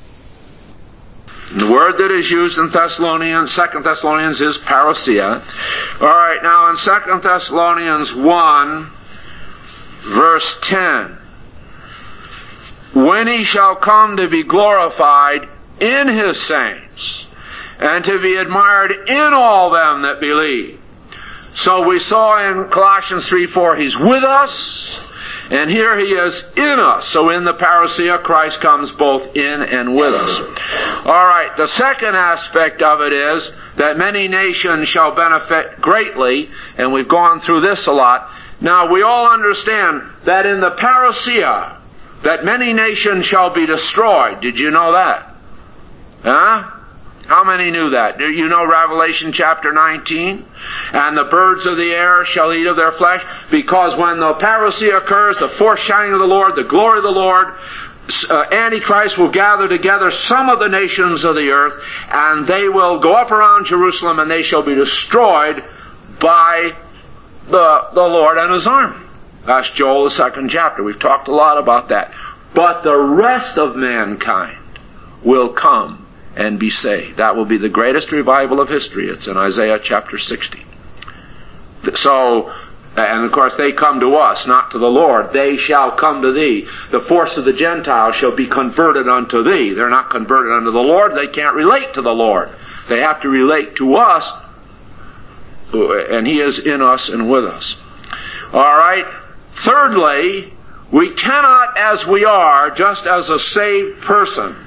The word that is used in Thessalonians, Second Thessalonians is parousia. All right, now in Second Thessalonians one, verse ten, when He shall come to be glorified in His saints, and to be admired in all them that believe. So we saw in Colossians three four, He's with us, and here He is in us. So in the parousia, Christ comes both in and with us. All right, the second aspect of it is that many nations shall benefit greatly, and we've gone through this a lot. Now, we all understand that in the parousia, that many nations shall be destroyed. Did you know that? Huh? How many knew that? Do you know Revelation chapter nineteen? And the birds of the air shall eat of their flesh, because when the parousia occurs, the foreshining of the Lord, the glory of the Lord, uh, Antichrist will gather together some of the nations of the earth, and they will go up around Jerusalem, and they shall be destroyed by the, the Lord and His army. That's Joel, the second chapter. We've talked a lot about that. But the rest of mankind will come and be saved. That will be the greatest revival of history. It's in Isaiah chapter sixty. So, and of course they come to us, not to the Lord. They shall come to thee. The force of the Gentiles shall be converted unto thee. They're not converted unto the Lord. They can't relate to the Lord. They have to relate to us, and He is in us and with us. All right. Thirdly, we cannot, as we are, just as a saved person,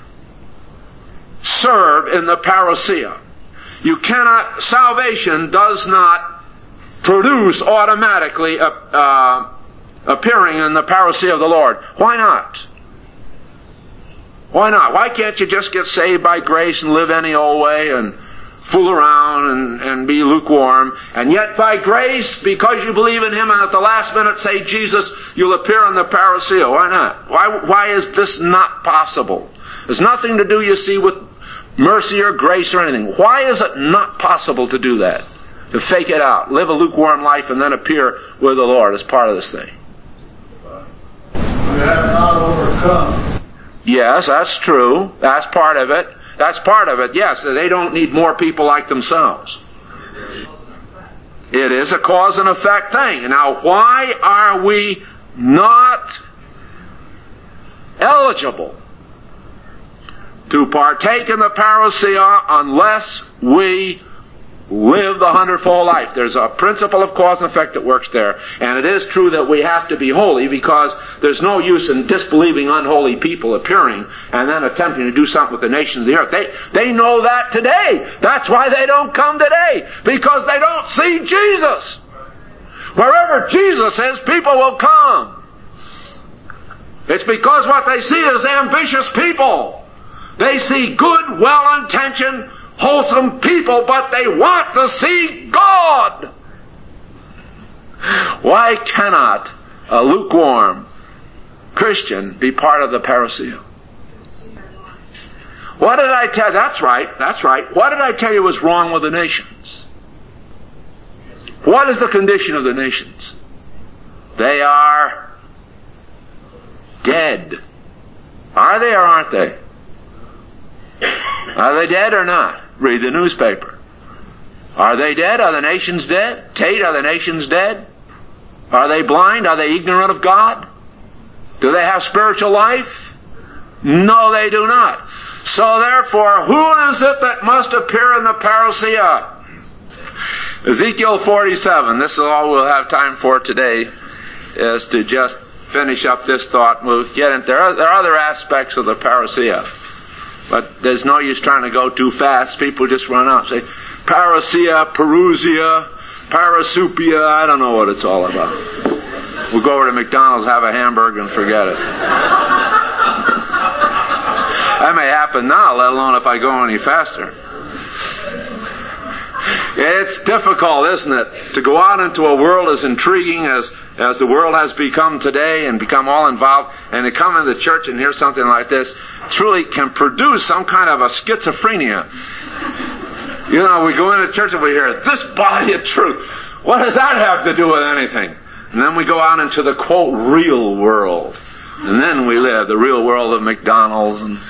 serve in the parousia. You cannot, salvation does not produce automatically uh, uh, appearing in the parousia of the Lord. Why not? Why not? Why can't you just get saved by grace and live any old way and fool around and, and be lukewarm, and yet by grace, because you believe in Him, and at the last minute say, Jesus, you'll appear in the parousia? Why not? Why, why is this not possible? There's nothing to do, you see, with mercy or grace or anything. Why is it not possible to do that? To fake it out, live a lukewarm life, and then appear with the Lord as part of this thing? We have not overcome. Yes, that's true. That's part of it. That's part of it, yes. They don't need more people like themselves. It is a cause and effect thing. Now, why are we not eligible to partake in the parousia unless we live the hundredfold life? There's a principle of cause and effect that works there. And it is true that we have to be holy, because there's no use in disbelieving unholy people appearing and then attempting to do something with the nations of the earth. They, they know that today. That's why they don't come today, because they don't see Jesus. Wherever Jesus is, people will come. It's because what they see is ambitious people. They see good, well-intentioned, wholesome people, but they want to see God. Why cannot a lukewarm, Christian be part of the parousia? What did I tell you? That's right, that's right. What did I tell you was wrong with the nations? What is the condition of the nations? They are dead. Are they or aren't they? Are they dead or not? Read the newspaper. Are they dead? Are the nations dead? Tate, are the nations dead? Are they blind? Are they ignorant of God? Do they have spiritual life? No, they do not. So therefore, who is it that must appear in the parousia? Ezekiel forty-seven. This is all we'll have time for today, is to just finish up this thought. We'll get into there. Are, there are other aspects of the parousia, but there's no use trying to go too fast. People just run out and say, parousia, perusia, parasupia, I don't know what it's all about. We'll go over to McDonald's, have a hamburger, and forget it. That may happen now, let alone if I go any faster. It's difficult, isn't it, to go out into a world as intriguing as, as the world has become today and become all involved, and to come into church and hear something like this truly can produce some kind of a schizophrenia. You know, we go into church and we hear this body of truth. What does that have to do with anything? And then we go out into the, quote, real world. And then we live the real world of McDonald's and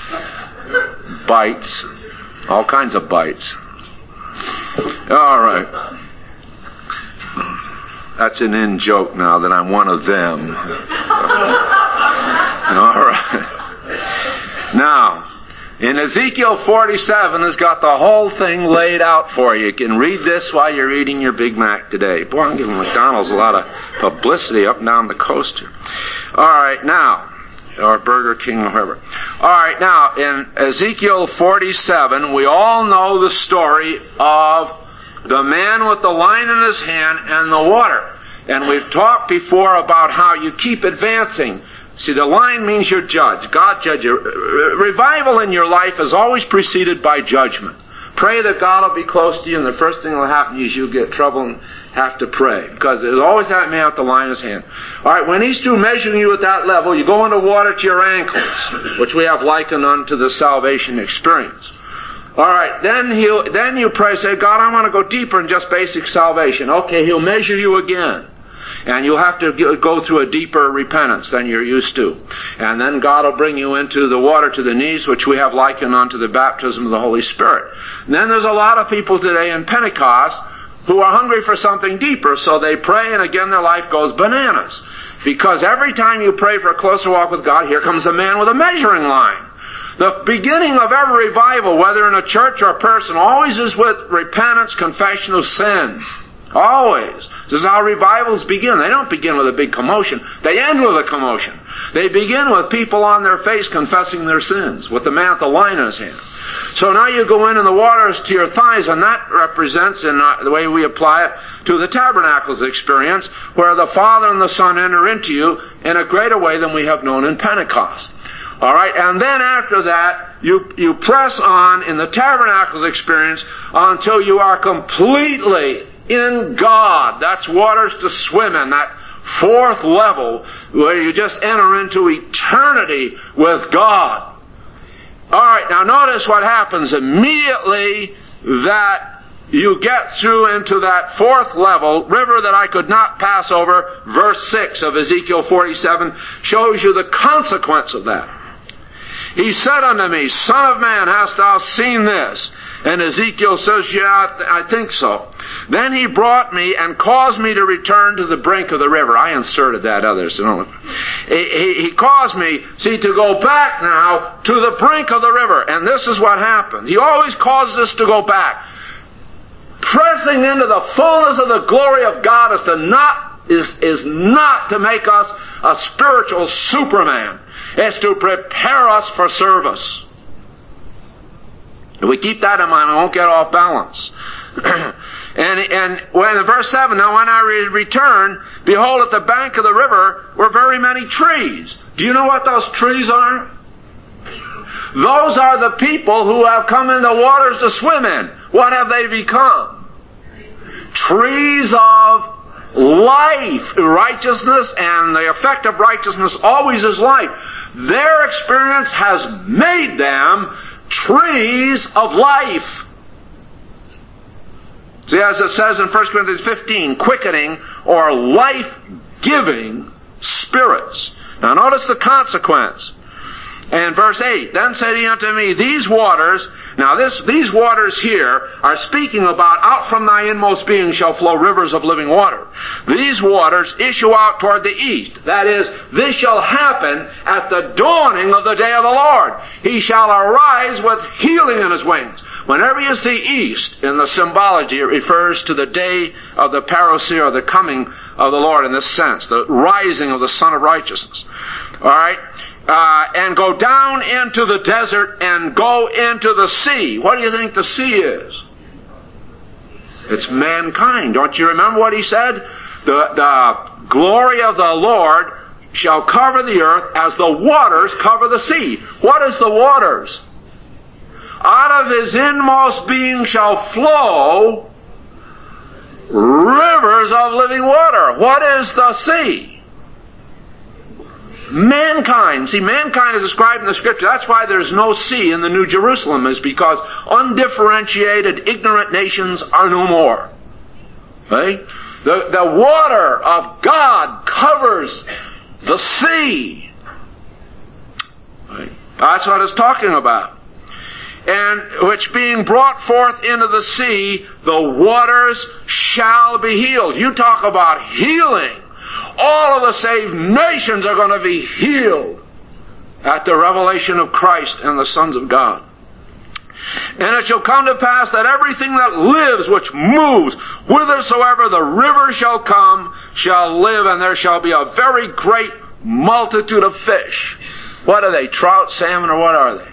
bites, all kinds of bites. All right. That's an in joke now that I'm one of them. All right. Now, in Ezekiel forty-seven, it's got the whole thing laid out for you. You can read this while you're eating your Big Mac today. Boy, I'm giving McDonald's a lot of publicity up and down the coast here. All right, now, or Burger King or whoever. All right, now, in Ezekiel forty-seven, we all know the story of the man with the line in his hand and the water. And we've talked before about how you keep advancing. See, the line means you're judged. God judge you. Revival in your life is always preceded by judgment. Pray that God will be close to you, and the first thing that will happen is you'll get trouble and have to pray. Because there's always that man with the line in his hand. All right, when he's through measuring you at that level, you go into water to your ankles, which we have likened unto the salvation experience. All right, then he'll, then you pray, say, God, I want to go deeper than just basic salvation. Okay, he'll measure you again. And you'll have to go through a deeper repentance than you're used to. And then God will bring you into the water to the knees, which we have likened unto the baptism of the Holy Spirit. And then there's a lot of people today in Pentecost who are hungry for something deeper, so they pray, and again their life goes bananas. Because every time you pray for a closer walk with God, here comes a man with a measuring line. The beginning of every revival, whether in a church or a person, always is with repentance, confession of sin. Always. This is how revivals begin. They don't begin with a big commotion. They end with a commotion. They begin with people on their face confessing their sins, with the man with the line in his hand. So now you go in and the water is to your thighs, and that represents, in the way we apply it, to the tabernacles experience, where the Father and the Son enter into you in a greater way than we have known in Pentecost. All right, and then after that, you, you press on in the tabernacles experience until you are completely in God. That's waters to swim in, that fourth level where you just enter into eternity with God. All right, now notice what happens immediately that you get through into that fourth level, river that I could not pass over. Verse six of Ezekiel forty-seven shows you the consequence of that. He said unto me, Son of man, hast thou seen this? And Ezekiel says, yeah, I, th- I think so. Then he brought me and caused me to return to the brink of the river. I inserted that other. So don't. He, he, he caused me, see, to go back now to the brink of the river. And this is what happens. He always causes us to go back. Pressing into the fullness of the glory of God is to not is, is not to make us a spiritual Superman. It's to prepare us for service. If we keep that in mind, we won't get off balance. and and when in verse seven, now when I re- return, behold, at the bank of the river were very many trees. Do you know what those trees are? Those are the people who have come into waters to swim in. What have they become? Trees of life, righteousness, and the effect of righteousness always is life. Their experience has made them trees of life. See, as it says in First Corinthians fifteen, quickening or life-giving spirits. Now notice the consequence. And verse eight, then said he unto me, these waters, now this, these waters here are speaking about out from thy inmost being shall flow rivers of living water. These waters issue out toward the east. That is, this shall happen at the dawning of the day of the Lord. He shall arise with healing in his wings. Whenever you see east in the symbology, it refers to the day of the parousia, or the coming of the Lord in this sense, the rising of the Son of Righteousness. All right? Uh, and go down into the desert and go into the sea. What do you think the sea is? It's mankind. Don't you remember what he said? The, the glory of the Lord shall cover the earth as the waters cover the sea. What is the waters? Out of his inmost being shall flow rivers of living water. What is the sea? Mankind. See, mankind is described in the Scripture. That's why there's no sea in the New Jerusalem, is because undifferentiated, ignorant nations are no more. Right? The, the water of God covers the sea. Right? That's what it's talking about. And which being brought forth into the sea, the waters shall be healed. You talk about healing. All of the saved nations are going to be healed at the revelation of Christ and the sons of God. And it shall come to pass that everything that lives, which moves, whithersoever the river shall come, shall live, and there shall be a very great multitude of fish. What are they? Trout, salmon, or what are they?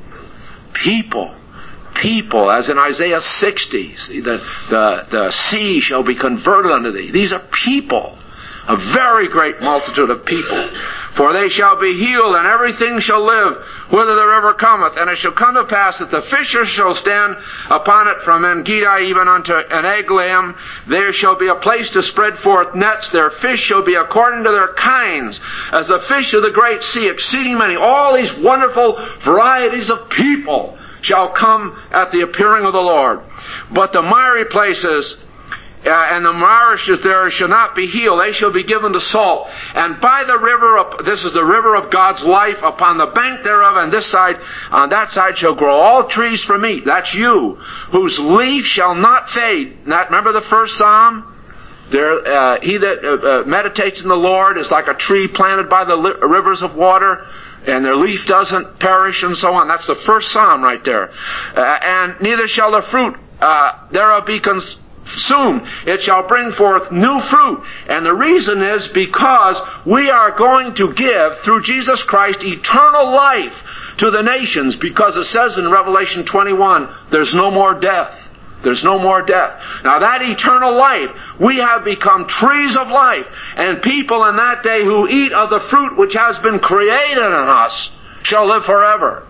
People. People, as in Isaiah sixty. See, the, the, the sea shall be converted unto thee. These are people. A very great multitude of people. For they shall be healed, and everything shall live, whither the river cometh. And it shall come to pass that the fishers shall stand upon it from En-gedi even unto En-eglaim. There shall be a place to spread forth nets. Their fish shall be according to their kinds, as the fish of the great sea, exceeding many. All these wonderful varieties of people shall come at the appearing of the Lord. But the miry places, Uh, and the marishes there shall not be healed. They shall be given to salt. And by the river, this is the river of God's life, upon the bank thereof, and this side, on that side shall grow all trees for meat. That's you. Whose leaf shall not fade. Not, remember the first Psalm? There, uh, he that uh, uh, meditates in the Lord is like a tree planted by the li- rivers of water, and their leaf doesn't perish, and so on. That's the first Psalm right there. Uh, and neither shall the fruit uh, thereof be consumed. Soon it shall bring forth new fruit. And the reason is because we are going to give, through Jesus Christ, eternal life to the nations, because it says in Revelation twenty-one, there's no more death. There's no more death. Now that eternal life, we have become trees of life. And people in that day who eat of the fruit which has been created in us shall live forever.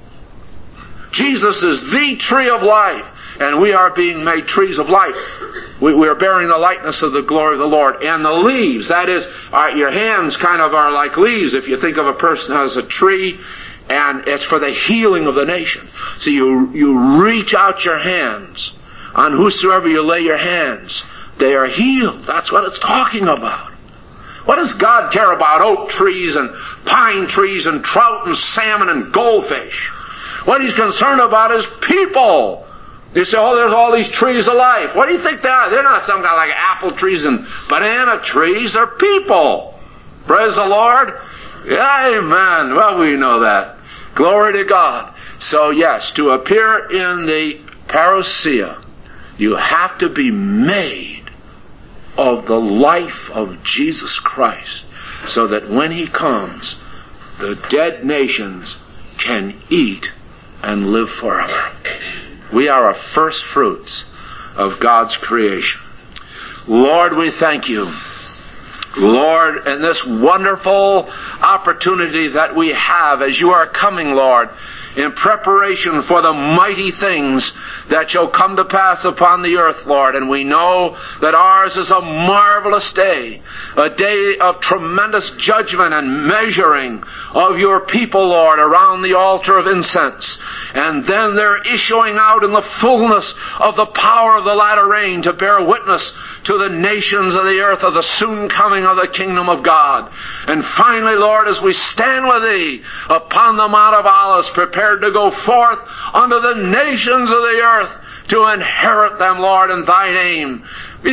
Jesus is the tree of life. And we are being made trees of life. We, we are bearing the likeness of the glory of the Lord. And the leaves, that is, uh, your hands kind of are like leaves if you think of a person as a tree, and it's for the healing of the nation. So you, you reach out your hands. On whosoever you lay your hands, they are healed. That's what it's talking about. What does God care about oak trees and pine trees and trout and salmon and goldfish? What He's concerned about is people. You say, oh, there's all these trees of life. What do you think they are? They're not some kind of like apple trees and banana trees. They're people. Praise the Lord. Yeah, amen. Well, we know that. Glory to God. So, yes, to appear in the parousia, you have to be made of the life of Jesus Christ, so that when He comes, the dead nations can eat and live forever. We are a first fruits of God's creation. Lord, we thank You. Lord, in this wonderful opportunity that we have as You are coming, Lord, in preparation for the mighty things that shall come to pass upon the earth, Lord. And we know that ours is a marvelous day, a day of tremendous judgment and measuring of your people, Lord, around the altar of incense. And then they're issuing out in the fullness of the power of the latter rain to bear witness to the nations of the earth of the soon coming of the kingdom of God. And finally, Lord, as we stand with Thee upon the Mount of Olives, prepared to go forth unto the nations of the earth to inherit them, Lord, in Thy name.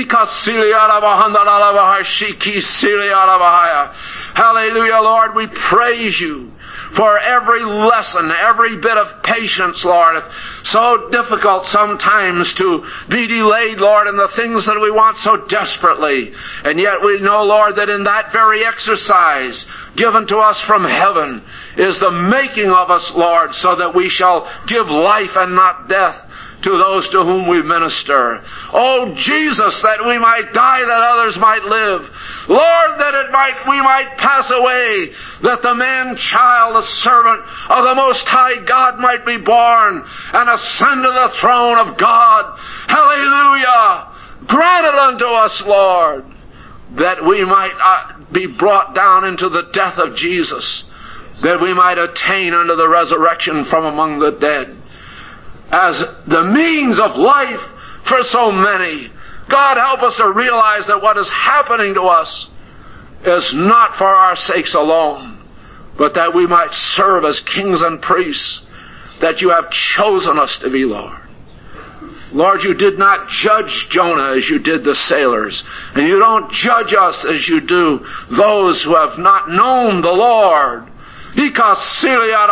Hallelujah, Lord, we praise You for every lesson, every bit of patience, Lord. It's so difficult sometimes to be delayed, Lord, in the things that we want so desperately. And yet we know, Lord, that in that very exercise given to us from heaven is the making of us, Lord, so that we shall give life and not death to those to whom we minister. Oh, Jesus, that we might die, that others might live. Lord, that it might we might pass away, that the man-child, the servant of the Most High God, might be born and ascend to the throne of God. Hallelujah! Grant it unto us, Lord, that we might uh, be brought down into the death of Jesus, that we might attain unto the resurrection from among the dead, as the means of life for so many. God, help us to realize that what is happening to us is not for our sakes alone, but that we might serve as kings and priests, that You have chosen us to be, Lord. Lord, You did not judge Jonah as You did the sailors, and You don't judge us as You do those who have not known the Lord. Because,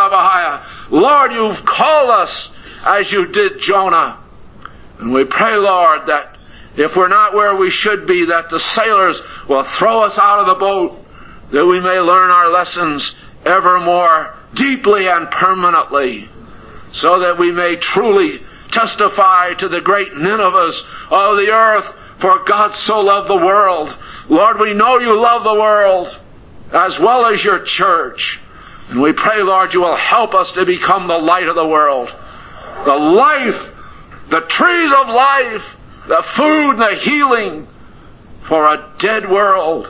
Lord, You've called us as You did Jonah. And we pray, Lord, that if we're not where we should be, that the sailors will throw us out of the boat, that we may learn our lessons ever more deeply and permanently, so that we may truly testify to the great Ninevehs of the earth, for God so loved the world. Lord, we know You love the world as well as Your church. And we pray, Lord, You will help us to become the light of the world. The life, the trees of life, the food, the healing for a dead world.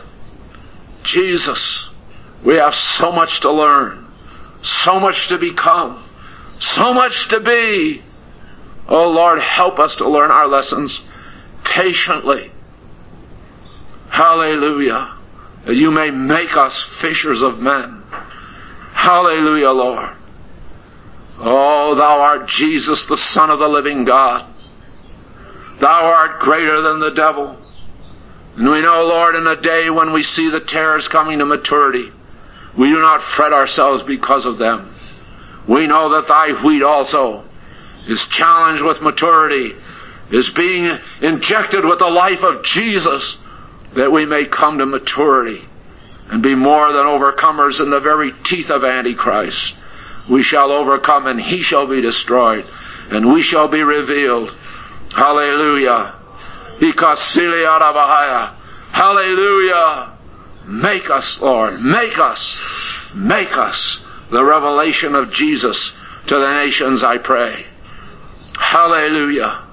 Jesus, we have so much to learn, so much to become, so much to be. Oh, Lord, help us to learn our lessons patiently. Hallelujah. That You may make us fishers of men. Hallelujah, Lord. Oh, Thou art Jesus, the Son of the living God. Thou art greater than the devil. And we know, Lord, in a day when we see the tares coming to maturity, we do not fret ourselves because of them. We know that Thy wheat also is challenged with maturity, is being injected with the life of Jesus, that we may come to maturity and be more than overcomers in the very teeth of Antichrist. We shall overcome, and he shall be destroyed, and we shall be revealed. Hallelujah. Hallelujah. Make us, Lord, make us, make us the revelation of Jesus to the nations, I pray. Hallelujah.